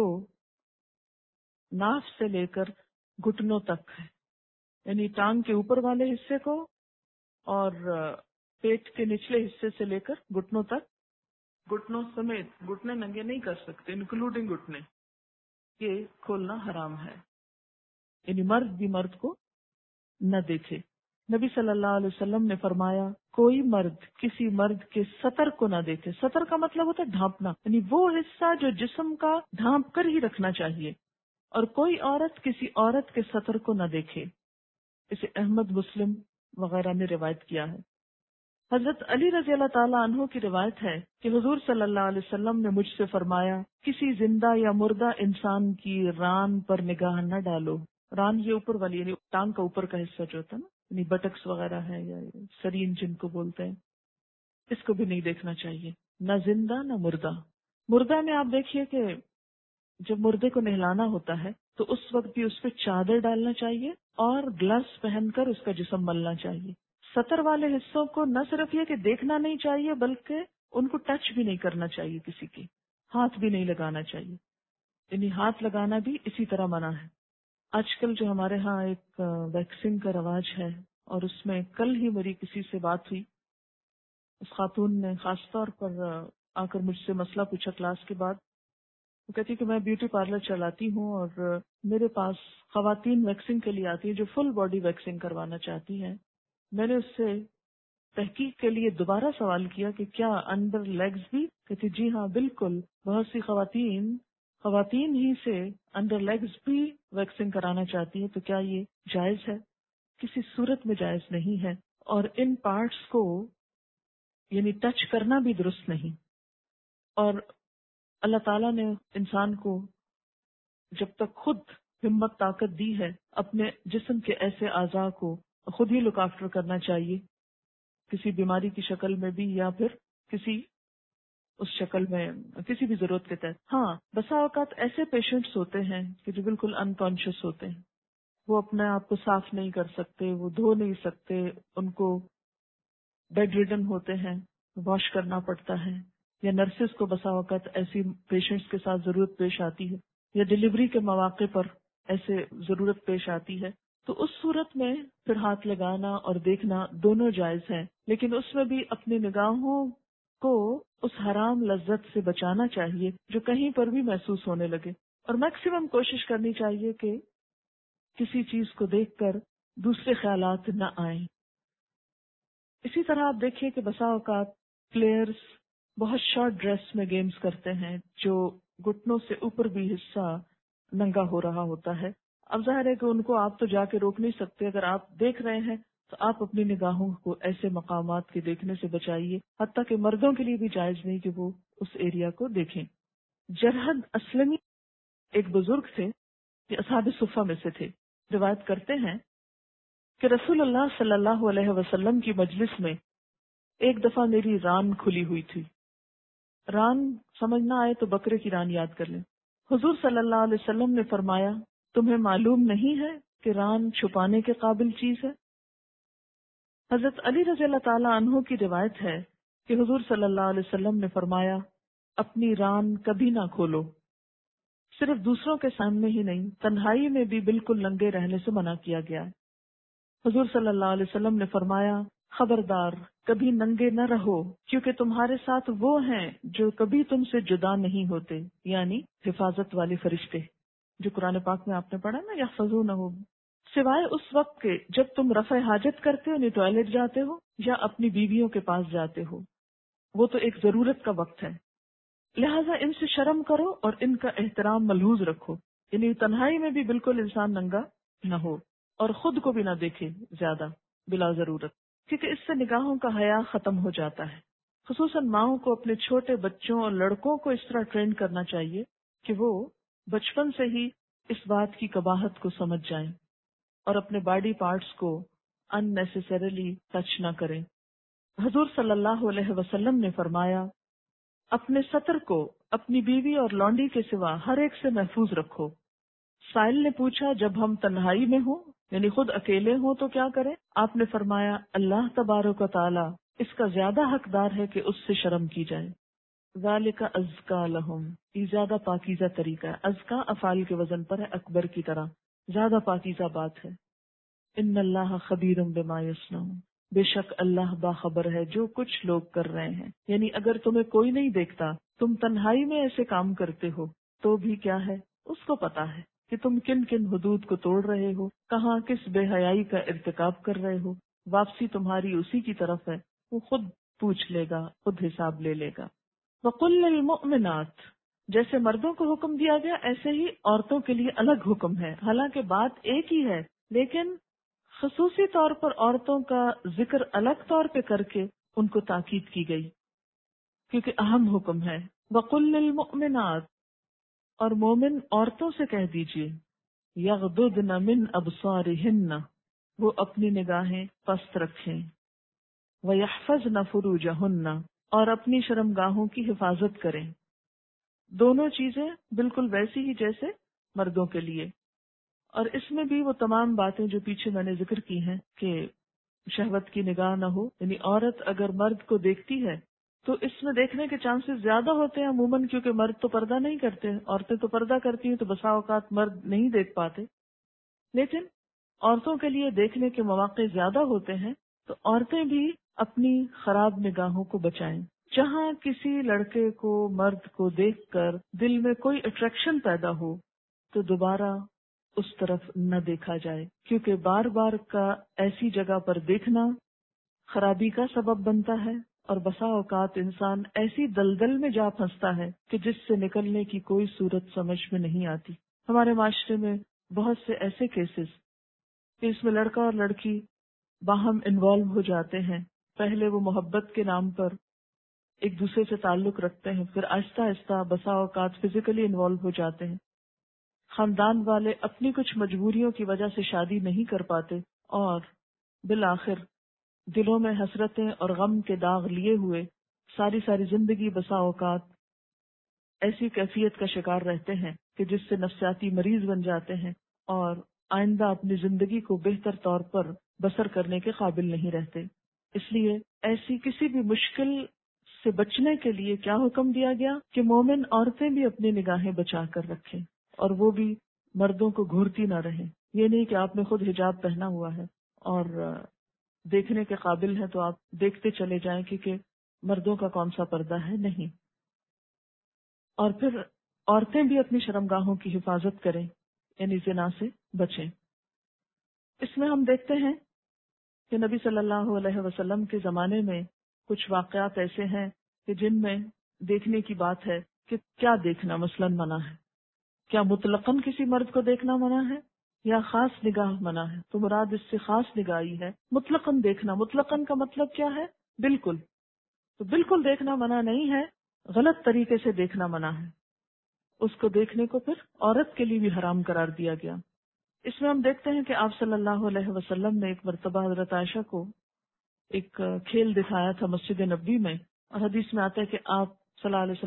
ناف سے لے کر گھٹنوں تک ہے، یعنی ٹانگ کے اوپر والے حصے کو اور پیٹ کے نچلے حصے سے لے کر گھٹنوں تک، گھٹنوں سمیت، گھٹنے ننگے نہیں کر سکتے انکلوڈنگ گھٹنے، یہ کھولنا حرام ہے. یعنی مرد بھی مرد کو نہ دیکھے. نبی صلی اللہ علیہ وسلم نے فرمایا کوئی مرد کسی مرد کے سطر کو نہ دیکھے. سطر کا مطلب ہوتا ہے ڈھانپنا، یعنی وہ حصہ جو جسم کا ڈھانپ کر ہی رکھنا چاہیے. اور کوئی عورت کسی عورت کے سطر کو نہ دیکھے. اسے احمد، مسلم وغیرہ نے روایت کیا ہے. حضرت علی رضی اللہ تعالیٰ عنہ کی روایت ہے کہ حضور صلی اللہ علیہ وسلم نے مجھ سے فرمایا کسی زندہ یا مردہ انسان کی ران پر نگاہ نہ ڈالو. ران یہ اوپر والی یعنی ٹانگ کا اوپر کا حصہ جو ہوتا ہے نا، یعنی بٹکس وغیرہ ہے یا سرین جن کو بولتے ہیں، اس کو بھی نہیں دیکھنا چاہیے، نہ زندہ نہ مردہ. مردہ میں آپ دیکھیے کہ جب مردے کو نہلانا ہوتا ہے تو اس وقت بھی اس پہ چادر ڈالنا چاہیے اور گلوز پہن کر اس کا جسم ملنا چاہیے. سطر والے حصوں کو نہ صرف یہ کہ دیکھنا نہیں چاہیے بلکہ ان کو ٹچ بھی نہیں کرنا چاہیے، کسی کی ہاتھ بھی نہیں لگانا چاہیے. یعنی ہاتھ لگانا بھی اسی طرح منع ہے. آج کل جو ہمارے ہاں ایک ویکسنگ کا رواج ہے، اور اس میں کل ہی میری کسی سے بات ہوئی، اس خاتون نے خاص طور پر آ کر مجھ سے مسئلہ پوچھا کلاس کے بعد. وہ کہتی کہ میں بیوٹی پارلر چلاتی ہوں اور میرے پاس خواتین ویکسنگ کے لیے آتی ہیں جو فل باڈی ویکسنگ کروانا چاہتی ہیں. میں نے اس سے تحقیق کے لیے دوبارہ سوال کیا کہ کیا انڈر لیگز بھی؟ کہتی جی ہاں بالکل، بہت سی خواتین خواتین ہی سے انڈر لیگز بھی ویکسنگ کرانا چاہتی ہیں. تو کیا یہ جائز ہے؟ کسی صورت میں جائز نہیں ہے. اور ان پارٹس کو یعنی ٹچ کرنا بھی درست نہیں. اور اللہ تعالیٰ نے انسان کو جب تک خود ہمت طاقت دی ہے اپنے جسم کے ایسے اعضاء کو خود ہی لک آفٹر کرنا چاہیے، کسی بیماری کی شکل میں بھی یا پھر کسی اس شکل میں کسی بھی ضرورت کے تحت. ہاں بسا اوقات ایسے پیشنٹس ہوتے ہیں کہ جو بالکل انکانشیس ہوتے ہیں، وہ اپنے آپ کو صاف نہیں کر سکتے، وہ دھو نہیں سکتے، ان کو بیڈ ریڈن ہوتے ہیں، واش کرنا پڑتا ہے. یا نرسز کو بسا اوقات ایسی پیشنٹس کے ساتھ ضرورت پیش آتی ہے، یا ڈلیوری کے مواقع پر ایسے ضرورت پیش آتی ہے. تو اس صورت میں پھر ہاتھ لگانا اور دیکھنا دونوں جائز ہیں، لیکن اس میں بھی اپنی نگاہوں کو اس حرام لذت سے بچانا چاہیے جو کہیں پر بھی محسوس ہونے لگے. اور میکسیمم کوشش کرنی چاہیے کہ کسی چیز کو دیکھ کر دوسرے خیالات نہ آئیں. اسی طرح آپ دیکھیے کہ بسا اوقات پلیئرز بہت شارٹ ڈریس میں گیمز کرتے ہیں جو گھٹنوں سے اوپر بھی حصہ ننگا ہو رہا ہوتا ہے. اب ظاہر ہے کہ ان کو آپ تو جا کے روک نہیں سکتے، اگر آپ دیکھ رہے ہیں تو آپ اپنی نگاہوں کو ایسے مقامات کے دیکھنے سے بچائیے. حتیٰ کہ مردوں کے لیے بھی جائز نہیں کہ وہ اس ایریا کو دیکھیں. جرحد اسلمی ایک بزرگ تھے، یہ اصحاب صفہ میں سے تھے، روایت کرتے ہیں کہ رسول اللہ صلی اللہ علیہ وسلم کی مجلس میں ایک دفعہ میری ران کھلی ہوئی تھی. ران سمجھ نہ آئے تو بکرے کی ران یاد کر لیں. حضور صلی اللہ علیہ وسلم نے فرمایا تمہیں معلوم نہیں ہے کہ ران چھپانے کے قابل چیز ہے؟ حضرت علی رضی اللہ تعالیٰ عنہ کی روایت ہے کہ حضور صلی اللہ علیہ وسلم نے فرمایا اپنی ران کبھی نہ کھولو، صرف دوسروں کے سامنے ہی نہیں، تنہائی میں بھی بالکل ننگے رہنے سے منع کیا گیا ہے۔ حضور صلی اللہ علیہ وسلم نے فرمایا خبردار کبھی ننگے نہ رہو، کیونکہ تمہارے ساتھ وہ ہیں جو کبھی تم سے جدا نہیں ہوتے، یعنی حفاظت والے فرشتے، جو قرآن پاک میں آپ نے پڑھا نا یحفظونہ، سوائے اس وقت کے جب تم رفع حاجت کرتے ہو، یعنی ٹوائلٹ جاتے ہو یا اپنی بیویوں کے پاس جاتے ہو، وہ تو ایک ضرورت کا وقت ہے، لہٰذا ان سے شرم کرو اور ان کا احترام ملحوظ رکھو، یعنی تنہائی میں بھی بالکل انسان ننگا نہ ہو اور خود کو بھی نہ دیکھے زیادہ بلا ضرورت، کیونکہ اس سے نگاہوں کا حیا ختم ہو جاتا ہے۔ خصوصاً ماؤں کو اپنے چھوٹے بچوں اور لڑکوں کو اس طرح ٹرین کرنا چاہیے کہ وہ بچپن سے ہی اس بات کی قباحت کو سمجھ جائیں اور اپنے باڈی پارٹس کو ان نیسیسریلی ٹچ نہ کریں۔ حضور صلی اللہ علیہ وسلم نے فرمایا اپنے سطر کو اپنی بیوی اور لونڈی کے سوا ہر ایک سے محفوظ رکھو۔ سائل نے پوچھا جب ہم تنہائی میں ہوں یعنی خود اکیلے ہوں تو کیا کریں؟ آپ نے فرمایا اللہ تبارک و تعالی اس کا زیادہ حقدار ہے کہ اس سے شرم کی جائے۔ ذالک ازکا لہم، یہ زیادہ پاکیزہ طریقہ ہے، ازکا افعال کے وزن پر ہے، اکبر کی طرح زیادہ پاکیزہ بات ہے۔ ان اللہ خبیر بما یصنعون، بے شک اللہ باخبر ہے جو کچھ لوگ کر رہے ہیں، یعنی اگر تمہیں کوئی نہیں دیکھتا، تم تنہائی میں ایسے کام کرتے ہو تو بھی کیا ہے، اس کو پتا ہے کہ تم کن کن حدود کو توڑ رہے ہو، کہاں کس بے حیائی کا ارتکاب کر رہے ہو، واپسی تمہاری اسی کی طرف ہے، وہ خود پوچھ لے گا، خود حساب لے لے گا۔ وَقُلْ لِلْمُؤْمِنَاتِ، جیسے مردوں کو حکم دیا گیا ایسے ہی عورتوں کے لیے الگ حکم ہے، حالانکہ بات ایک ہی ہے لیکن خصوصی طور پر عورتوں کا ذکر الگ طور پہ کر کے ان کو تاکید کی گئی کیونکہ اہم حکم ہے۔ وَقُلْ لِلْمُؤْمِنَاتِ، اور مومن عورتوں سے کہہ دیجئے یغضضن من ابصارہن، وہ اپنی نگاہیں پست رکھیں، وَيَحْفَظْنَ فُرُوجَهُنَّ، اور اپنی شرمگاہوں کی حفاظت کریں۔ دونوں چیزیں بالکل ویسی ہی جیسے مردوں کے لیے، اور اس میں بھی وہ تمام باتیں جو پیچھے میں نے ذکر کی ہیں کہ شہوت کی نگاہ نہ ہو، یعنی عورت اگر مرد کو دیکھتی ہے تو اس میں دیکھنے کے چانسز زیادہ ہوتے ہیں عموماً، کیونکہ مرد تو پردہ نہیں کرتے، عورتیں تو پردہ کرتی ہیں تو بسا اوقات مرد نہیں دیکھ پاتے، لیکن عورتوں کے لیے دیکھنے کے مواقع زیادہ ہوتے ہیں، تو عورتیں بھی اپنی خراب نگاہوں کو بچائیں۔ جہاں کسی لڑکے کو مرد کو دیکھ کر دل میں کوئی اٹریکشن پیدا ہو تو دوبارہ اس طرف نہ دیکھا جائے، کیونکہ بار بار کا ایسی جگہ پر دیکھنا خرابی کا سبب بنتا ہے، اور بسا اوقات انسان ایسی دلدل میں جا پھنستا ہے کہ جس سے نکلنے کی کوئی صورت سمجھ میں نہیں آتی۔ ہمارے معاشرے میں بہت سے ایسے کیسز کہ اس میں لڑکا اور لڑکی باہم انوالو ہو جاتے ہیں، پہلے وہ محبت کے نام پر ایک دوسرے سے تعلق رکھتے ہیں، پھر آہستہ آہستہ بسا اوقات فزیکلی انوالو ہو جاتے ہیں، خاندان والے اپنی کچھ مجبوریوں کی وجہ سے شادی نہیں کر پاتے، اور بالآخر دلوں میں حسرتیں اور غم کے داغ لیے ہوئے ساری ساری زندگی بسا اوقات ایسی کیفیت کا شکار رہتے ہیں کہ جس سے نفسیاتی مریض بن جاتے ہیں اور آئندہ اپنی زندگی کو بہتر طور پر بسر کرنے کے قابل نہیں رہتے۔ اس لیے ایسی کسی بھی مشکل سے بچنے کے لیے کیا حکم دیا گیا کہ مومن عورتیں بھی اپنی نگاہیں بچا کر رکھیں، اور وہ بھی مردوں کو گھورتی نہ رہیں۔ یہ نہیں کہ آپ نے خود حجاب پہنا ہوا ہے اور دیکھنے کے قابل ہے تو آپ دیکھتے چلے جائیں کیونکہ مردوں کا کون سا پردہ ہے، نہیں۔ اور پھر عورتیں بھی اپنی شرمگاہوں کی حفاظت کریں، یعنی زنا سے بچیں۔ اس میں ہم دیکھتے ہیں کہ نبی صلی اللہ علیہ وسلم کے زمانے میں کچھ واقعات ایسے ہیں کہ جن میں دیکھنے کی بات ہے کہ کیا دیکھنا مثلاً منع ہے، کیا مطلقاً کسی مرد کو دیکھنا منع ہے یا خاص نگاہ منع ہے؟ تو مراد اس سے خاص نگاہی ہے۔ مطلقاً دیکھنا، مطلقاً کا مطلب کیا ہے؟ بالکل، تو بالکل دیکھنا منع نہیں ہے، غلط طریقے سے دیکھنا منع ہے۔ اس کو دیکھنے کو پھر عورت کے لیے بھی حرام قرار دیا گیا۔ اس میں ہم دیکھتے ہیں کہ آپ صلی اللہ علیہ وسلم نے ایک مرتبہ حضرت عائشہ کو ایک کھیل دکھایا تھا مسجد نبوی میں، اور حدیث میں آتا ہے کہ آپ صلی اللہ علیہ وسلم کے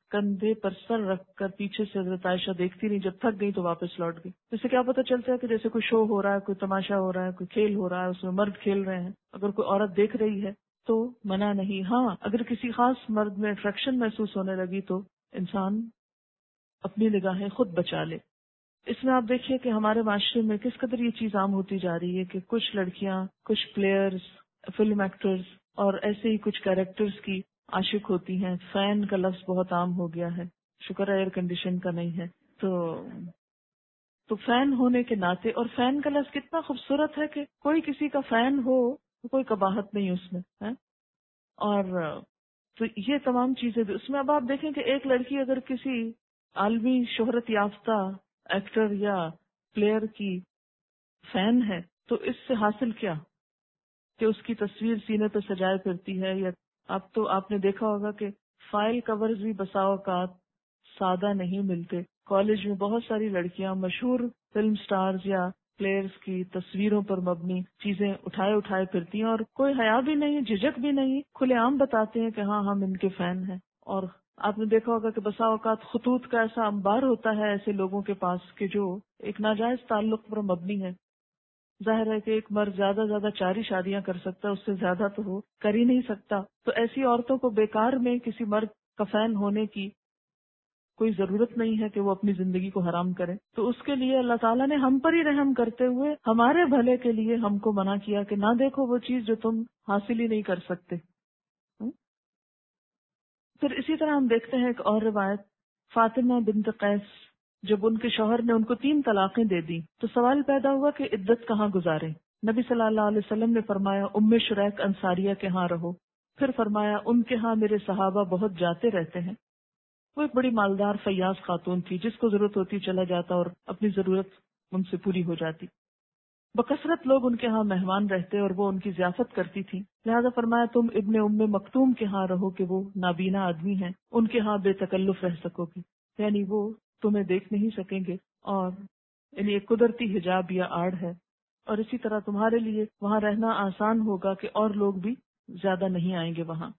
کندھے پر سر رکھ کر پیچھے سے حضرت عائشہ دیکھتی رہی، جب تھک گئی تو واپس لوٹ گئی۔ اس سے کیا پتہ چلتا ہے کہ جیسے کوئی شو ہو رہا ہے، کوئی تماشا ہو رہا ہے، کوئی کھیل ہو رہا ہے، اس میں مرد کھیل رہے ہیں، اگر کوئی عورت دیکھ رہی ہے تو منع نہیں۔ ہاں اگر کسی خاص مرد میں اٹریکشن محسوس ہونے لگی تو انسان اپنی نگاہیں خود بچا لے۔ اس میں آپ دیکھیے کہ ہمارے معاشرے میں کس قدر یہ چیز عام ہوتی جا رہی ہے کہ کچھ لڑکیاں، کچھ پلیئرز، فلم ایکٹرز اور ایسے ہی کچھ کیریکٹرز کی عاشق ہوتی ہیں۔ فین کا لفظ بہت عام ہو گیا ہے، شکر ہے ایئر کنڈیشن کا نہیں ہے۔ تو تو فین ہونے کے ناطے، اور فین کا لفظ کتنا خوبصورت ہے کہ کوئی کسی کا فین ہو تو کوئی قباحت نہیں اس میں ہے۔ اور تو یہ تمام چیزیں بھی اس میں۔ اب آپ دیکھیں کہ ایک لڑکی اگر کسی عالمی شہرت یافتہ ایکٹر یا پلیئر کی فین ہے تو اس سے حاصل کیا کہ اس کی تصویر سینے پہ سجائے پھرتی ہے، یا اب تو آپ نے دیکھا ہوگا کہ فائل کورز بھی بسا اوقات سادہ نہیں ملتے۔ کالج میں بہت ساری لڑکیاں مشہور فلم سٹارز یا پلیئرز کی تصویروں پر مبنی چیزیں اٹھائے اٹھائے پھرتی ہیں، اور کوئی حیا بھی نہیں، جھجک بھی نہیں، کھلے عام بتاتے ہیں کہ ہاں ہم ان کے فین ہیں۔ اور آپ نے دیکھا ہوگا کہ بسا اوقات خطوط کا ایسا انبار ہوتا ہے ایسے لوگوں کے پاس کہ جو ایک ناجائز تعلق پر مبنی ہے۔ ظاہر ہے کہ ایک مرد زیادہ زیادہ چار ہی شادیاں کر سکتا ہے، اس سے زیادہ تو وہ کر ہی نہیں سکتا۔ تو ایسی عورتوں کو بیکار میں کسی مرد کا فین ہونے کی کوئی ضرورت نہیں ہے کہ وہ اپنی زندگی کو حرام کرے۔ تو اس کے لیے اللہ تعالیٰ نے ہم پر ہی رحم کرتے ہوئے ہمارے بھلے کے لیے ہم کو منع کیا کہ نہ دیکھو وہ چیز جو تم حاصل ہی نہیں کر سکتے۔ پھر اسی طرح ہم دیکھتے ہیں ایک اور روایت، فاطمہ بنت قیس جب ان کے شوہر نے ان کو تین طلاقیں دے دی تو سوال پیدا ہوا کہ عدت کہاں گزارے۔ نبی صلی اللہ علیہ وسلم نے فرمایا ام شریک انصاریہ کے ہاں رہو۔ پھر فرمایا ان کے ہاں میرے صحابہ بہت جاتے رہتے ہیں۔ وہ ایک بڑی مالدار فیاض خاتون تھی، جس کو ضرورت ہوتی چلا جاتا اور اپنی ضرورت ان سے پوری ہو جاتی۔ بکثرت لوگ ان کے ہاں مہمان رہتے اور وہ ان کی ضیافت کرتی تھی، لہذا فرمایا تم ابن ام مکتوم کے ہاں رہو کہ وہ نابینا آدمی ہیں، ان کے ہاں بے تکلف رہ سکو گی، یعنی وہ تمہیں دیکھ نہیں سکیں گے، اور یعنی ایک قدرتی حجاب یا آڑ ہے، اور اسی طرح تمہارے لیے وہاں رہنا آسان ہوگا کہ اور لوگ بھی زیادہ نہیں آئیں گے وہاں۔